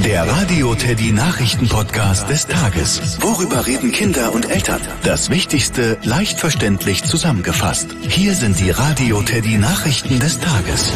Der Radio Teddy Nachrichten-Podcast des Tages. Worüber reden Kinder und Eltern? Das Wichtigste leicht verständlich zusammengefasst. Hier sind die Radio Teddy Nachrichten des Tages.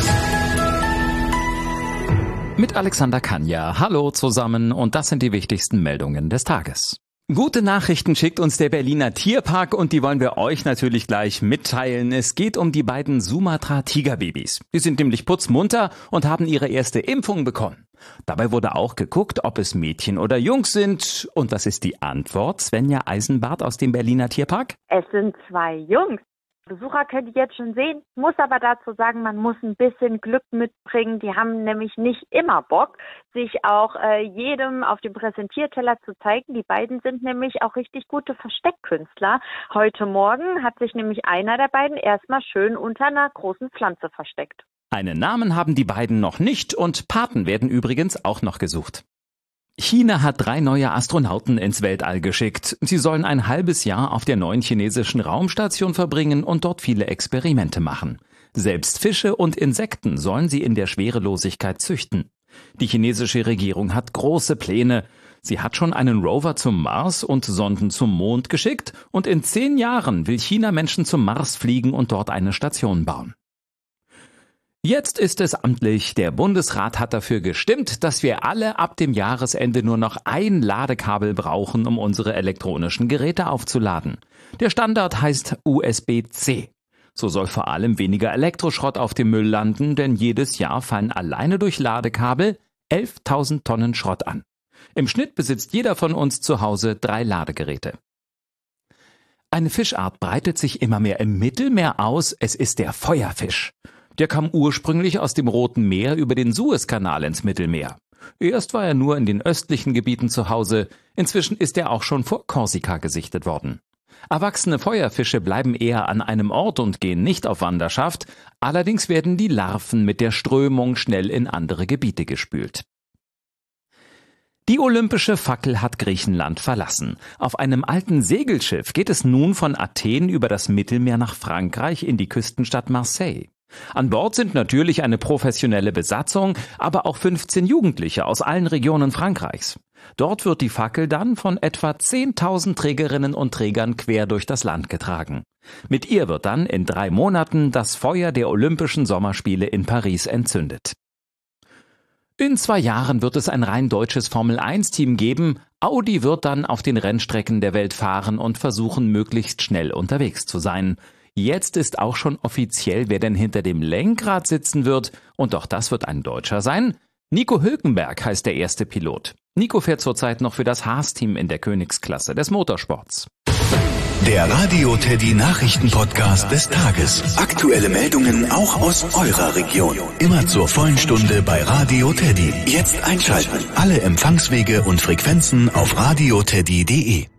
Mit Alexander Kanja. Hallo zusammen und das sind die wichtigsten Meldungen des Tages. Gute Nachrichten schickt uns der Berliner Tierpark und die wollen wir euch natürlich gleich mitteilen. Es geht um die beiden Sumatra-Tigerbabys. Die sind nämlich putzmunter und haben ihre erste Impfung bekommen. Dabei wurde auch geguckt, ob es Mädchen oder Jungs sind. Und was ist die Antwort, Svenja Eisenbart aus dem Berliner Tierpark? Es sind 2 Jungs. Besucher könnt ihr jetzt schon sehen, muss aber dazu sagen, man muss ein bisschen Glück mitbringen. Die haben nämlich nicht immer Bock, sich auch jedem auf dem Präsentierteller zu zeigen. Die beiden sind nämlich auch richtig gute Versteckkünstler. Heute Morgen hat sich nämlich einer der beiden erstmal schön unter einer großen Pflanze versteckt. Einen Namen haben die beiden noch nicht und Paten werden übrigens auch noch gesucht. China hat 3 neue Astronauten ins Weltall geschickt. Sie sollen ein halbes Jahr auf der neuen chinesischen Raumstation verbringen und dort viele Experimente machen. Selbst Fische und Insekten sollen sie in der Schwerelosigkeit züchten. Die chinesische Regierung hat große Pläne. Sie hat schon einen Rover zum Mars und Sonden zum Mond geschickt und in 10 Jahren will China Menschen zum Mars fliegen und dort eine Station bauen. Jetzt ist es amtlich. Der Bundesrat hat dafür gestimmt, dass wir alle ab dem Jahresende nur noch ein Ladekabel brauchen, um unsere elektronischen Geräte aufzuladen. Der Standard heißt USB-C. So soll vor allem weniger Elektroschrott auf dem Müll landen, denn jedes Jahr fallen alleine durch Ladekabel 11.000 Tonnen Schrott an. Im Schnitt besitzt jeder von uns zu Hause 3 Ladegeräte. Eine Fischart breitet sich immer mehr im Mittelmeer aus. Es ist der Feuerfisch. Der kam ursprünglich aus dem Roten Meer über den Suezkanal ins Mittelmeer. Erst war er nur in den östlichen Gebieten zu Hause, inzwischen ist er auch schon vor Korsika gesichtet worden. Erwachsene Feuerfische bleiben eher an einem Ort und gehen nicht auf Wanderschaft, allerdings werden die Larven mit der Strömung schnell in andere Gebiete gespült. Die olympische Fackel hat Griechenland verlassen. Auf einem alten Segelschiff geht es nun von Athen über das Mittelmeer nach Frankreich in die Küstenstadt Marseille. An Bord sind natürlich eine professionelle Besatzung, aber auch 15 Jugendliche aus allen Regionen Frankreichs. Dort wird die Fackel dann von etwa 10.000 Trägerinnen und Trägern quer durch das Land getragen. Mit ihr wird dann in 3 Monaten das Feuer der Olympischen Sommerspiele in Paris entzündet. In 2 Jahren wird es ein rein deutsches Formel-1-Team geben. Audi wird dann auf den Rennstrecken der Welt fahren und versuchen, möglichst schnell unterwegs zu sein. Jetzt ist auch schon offiziell, wer denn hinter dem Lenkrad sitzen wird. Und auch das wird ein Deutscher sein. Nico Hülkenberg heißt der erste Pilot. Nico fährt zurzeit noch für das Haas-Team in der Königsklasse des Motorsports. Der Radio Teddy Nachrichten-Podcast des Tages. Aktuelle Meldungen auch aus eurer Region. Immer zur vollen Stunde bei Radio Teddy. Jetzt einschalten. Alle Empfangswege und Frequenzen auf radioteddy.de.